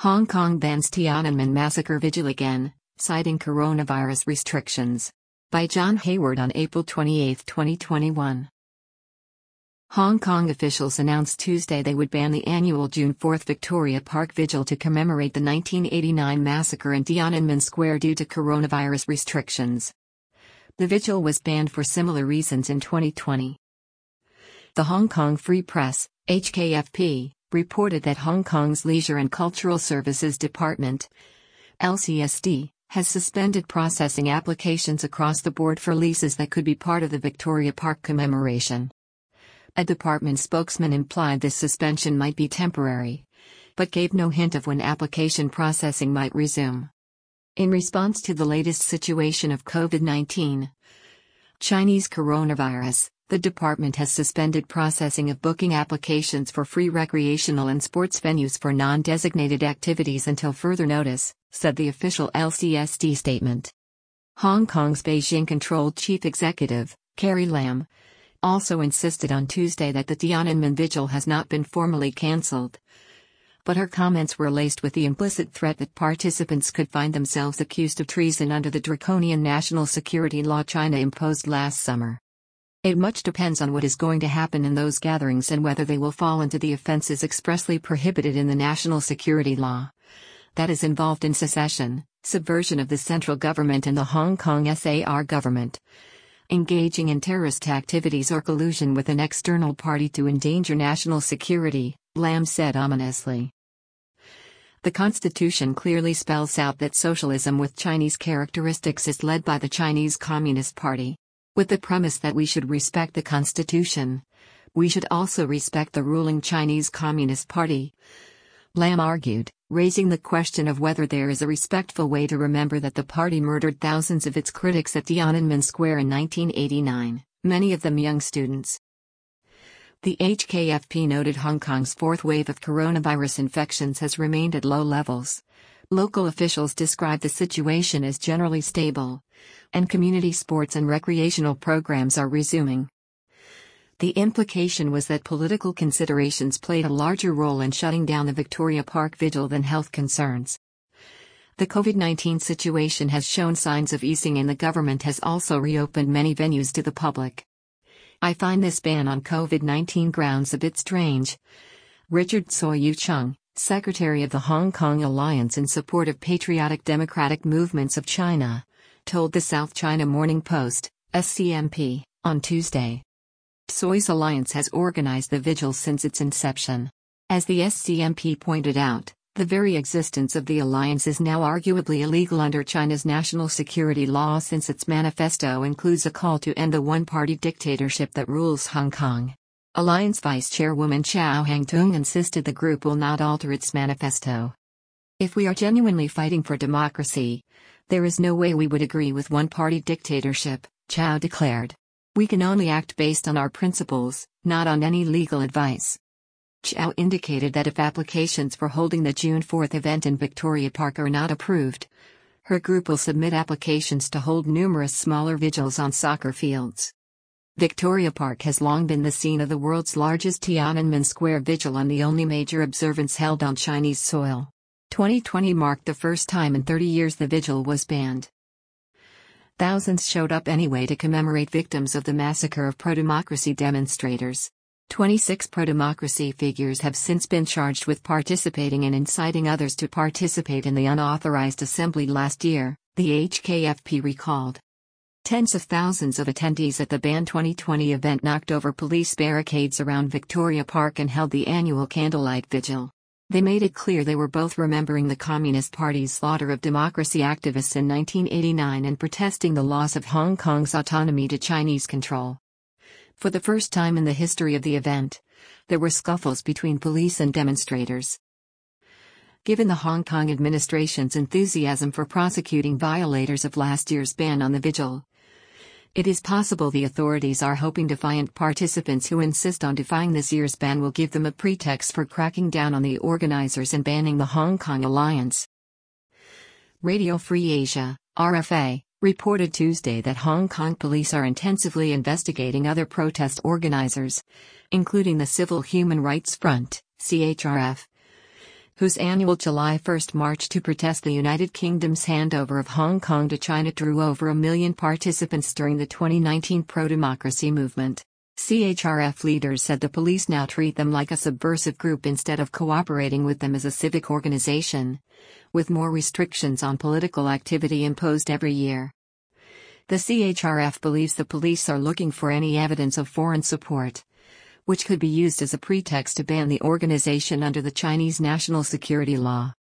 Hong Kong bans Tiananmen Massacre Vigil again, citing coronavirus restrictions. By John Hayward on April 28, 2021. Hong Kong officials announced Tuesday they would ban the annual June 4 Victoria Park Vigil to commemorate the 1989 massacre in Tiananmen Square due to coronavirus restrictions. The vigil was banned for similar reasons in 2020. The Hong Kong Free Press, HKFP, reported that Hong Kong's Leisure and Cultural Services Department, LCSD, has suspended processing applications across the board for leases that could be part of the Victoria Park commemoration. A department spokesman implied this suspension might be temporary, but gave no hint of when application processing might resume. In response to the latest situation of COVID-19, Chinese coronavirus, the department has suspended processing of booking applications for free recreational and sports venues for non-designated activities until further notice, said the official LCSD statement. Hong Kong's Beijing-controlled chief executive, Carrie Lam, also insisted on Tuesday that the Tiananmen Vigil has not been formally cancelled. But her comments were laced with the implicit threat that participants could find themselves accused of treason under the draconian national security law China imposed last summer. It much depends on what is going to happen in those gatherings and whether they will fall into the offences expressly prohibited in the national security law. That is involved in secession, subversion of the central government and the Hong Kong SAR government, engaging in terrorist activities or collusion with an external party to endanger national security, Lam said ominously. The Constitution clearly spells out that socialism with Chinese characteristics is led by the Chinese Communist Party. With the premise that we should respect the Constitution, we should also respect the ruling Chinese Communist Party, Lam argued, raising the question of whether there is a respectful way to remember that the party murdered thousands of its critics at Tiananmen Square in 1989, many of them young students. The HKFP noted Hong Kong's fourth wave of coronavirus infections has remained at low levels. Local officials describe the situation as generally stable, and community sports and recreational programs are resuming. The implication was that political considerations played a larger role in shutting down the Victoria Park Vigil than health concerns. The COVID-19 situation has shown signs of easing and the government has also reopened many venues to the public. I find this ban on COVID-19 grounds a bit strange. Richard Tsoi Yu Chung, Secretary of the Hong Kong Alliance in Support of Patriotic Democratic Movements of China, told the South China Morning Post, SCMP, on Tuesday. Tsoi's alliance has organized the vigil since its inception. As the SCMP pointed out, the very existence of the alliance is now arguably illegal under China's national security law since its manifesto includes a call to end the one-party dictatorship that rules Hong Kong. Alliance Vice Chairwoman Chow Hang-tung insisted the group will not alter its manifesto. If we are genuinely fighting for democracy, there is no way we would agree with one-party dictatorship, Chow declared. We can only act based on our principles, not on any legal advice. Chow indicated that if applications for holding the June 4 event in Victoria Park are not approved, her group will submit applications to hold numerous smaller vigils on soccer fields. Victoria Park has long been the scene of the world's largest Tiananmen Square vigil and the only major observance held on Chinese soil. 2020 marked the first time in 30 years the vigil was banned. Thousands showed up anyway to commemorate victims of the massacre of pro-democracy demonstrators. 26 pro-democracy figures have since been charged with participating and inciting others to participate in the unauthorized assembly last year, the HKFP recalled. Tens of thousands of attendees at the banned 2020 event knocked over police barricades around Victoria Park and held the annual candlelight vigil. They made it clear they were both remembering the Communist Party's slaughter of democracy activists in 1989 and protesting the loss of Hong Kong's autonomy to Chinese control. For the first time in the history of the event, there were scuffles between police and demonstrators. Given the Hong Kong administration's enthusiasm for prosecuting violators of last year's ban on the vigil, it is possible the authorities are hoping defiant participants who insist on defying this year's ban will give them a pretext for cracking down on the organizers and banning the Hong Kong Alliance. Radio Free Asia, RFA, reported Tuesday that Hong Kong police are intensively investigating other protest organizers, including the Civil Human Rights Front, CHRF, whose annual July 1 march to protest the United Kingdom's handover of Hong Kong to China drew over 1 million participants during the 2019 pro-democracy movement. CHRF leaders said the police now treat them like a subversive group instead of cooperating with them as a civic organization, with more restrictions on political activity imposed every year. The CHRF believes the police are looking for any evidence of foreign support, which could be used as a pretext to ban the organization under the Chinese national security law.